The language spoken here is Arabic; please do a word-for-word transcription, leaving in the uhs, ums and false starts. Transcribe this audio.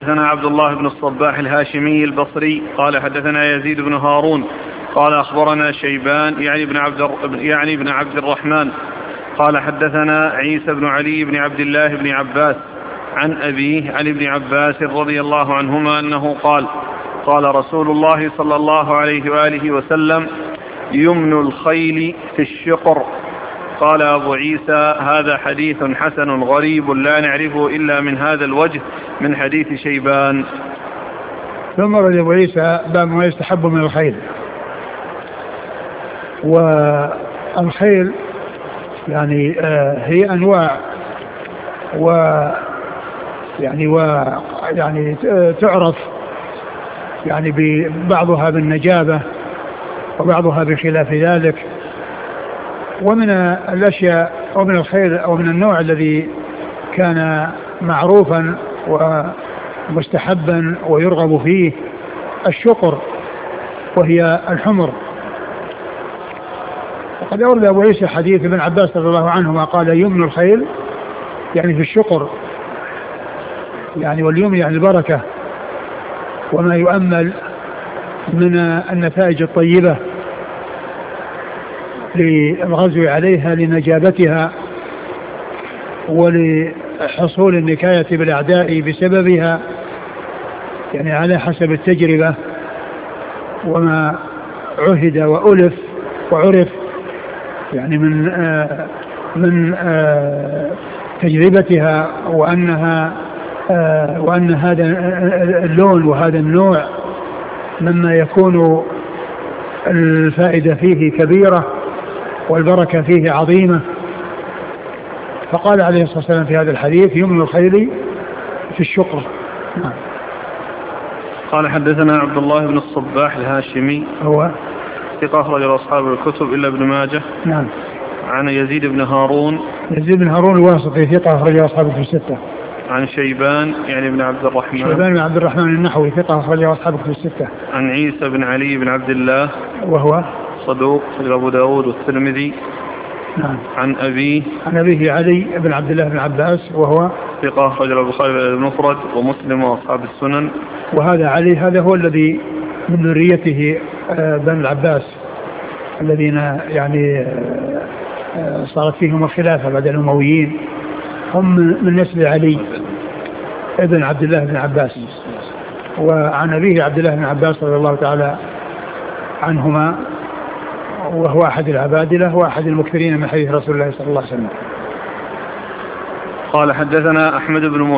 حدثنا عبد الله بن الصباح الهاشمي البصري قال حدثنا يزيد بن هارون قال أخبرنا شيبان يعني بن عبد يعني بن عبد الرحمن قال حدثنا عيسى بن علي بن عبد الله بن عباس عن أبيه عن ابن عباس رضي الله عنهما أنه قال قال رسول الله صلى الله عليه وآله وسلم: يمن الخيل في الشقر. قال أبو عيسى: هذا حديث حسن غريب لا نعرفه إلا من هذا الوجه من حديث شيبان. ثم رد أبو عيسى باب ما يستحب من الخيل. والخيل يعني آه هي أنواع و يعني و يعني تعرف يعني ببعضها بالنجابة وبعضها بخلاف ذلك. ومن الأشياء أو من الخيل أو من النوع الذي كان معروفا ومستحبا ويرغب فيه الشقر وهي الحمر. وقد أورد أبو عيسى حديث ابن عباس رضي الله عنهما قال: يمن الخيل يعني في الشقر، يعني واليمن يعني البركة وما يؤمل من النتائج الطيبة للغزو عليها لنجابتها ولحصول النكاية بالأعداء بسببها، يعني على حسب التجربة وما عهد وألف وعرف يعني من آه من آه تجربتها وأنها آه وأن هذا اللون وهذا النوع مما يكون الفائدة فيه كبيرة والبركة فيه عظيمة. فقال عليه الصلاة والسلام في هذا الحديث: يمن الخيل في الشقر. نعم. قال حدثنا عبد الله بن الصباح الهاشمي هو ثقة أخرج أصحاب الكتب إلا ابن ماجه. نعم. عن يزيد بن هارون يزيد بن هارون الواسطي ثقة أخرج أصحاب الكتب الستة. عن شيبان يعني بن عبد الرحمن شيبان بن عبد الرحمن النحوي ثقة أخرج أصحاب الكتب الستة. عن عيسى بن علي بن عبد الله وهو صدوق أبو داود والترمذي. نعم. عن أبيه عن أبيه علي بن عبد الله بن عباس وهو ثقة أخرج البخاري المفرد ومسلم وأصحاب السنن. وهذا علي هذا هو الذي من ذريته بن العباس الذين يعني صارت فيهم الخلافة بعد الأمويين، هم من نسل علي ابن عبد الله بن عباس. وعن أبيه عبد الله بن عباس رضي الله تعالى عنهما، وهو أحد العبادلة وأحد المكثرين من حديث رسول الله صلى الله عليه وسلم. قال حدثنا أحمد بن